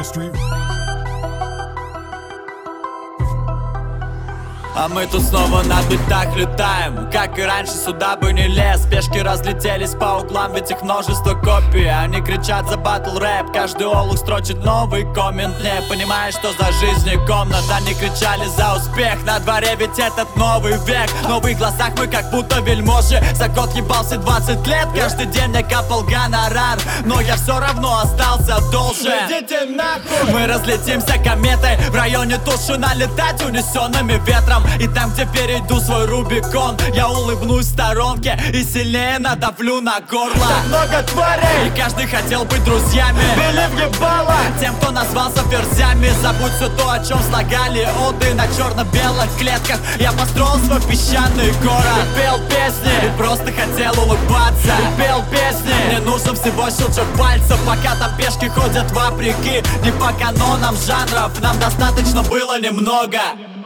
Industry. А мы тут снова на битах летаем. Как и раньше, сюда бы не лез. Пешки разлетелись по углам, ведь их множество копий. Они кричат за батл рэп. Каждый олух строчит новый коммент. Не понимаешь, что за жизнь и комнат. Они кричали за успех. На дворе ведь этот новый век. Но в их глазах мы как будто вельможи. За год ебался 20 лет. Каждый день мне капал гонорар, но я все равно остался должен. Идите нахуй! Мы разлетимся кометой. В районе туши налетать унесенными ветром. И там, где перейду свой Рубикон, я улыбнусь в сторонке и сильнее надавлю на горло. Так много тварей, и каждый хотел быть друзьями. били в ебало. Тем, кто назвался ферзями, забудь все то, о чем слагали оды на черно-белых клетках. Я построил свой песчаный город, пел песни и просто хотел улыбаться. И пел песни, мне нужен всего щелчок пальцев, пока там пешки ходят вопреки, не по канонам жанров. Нам достаточно было немного.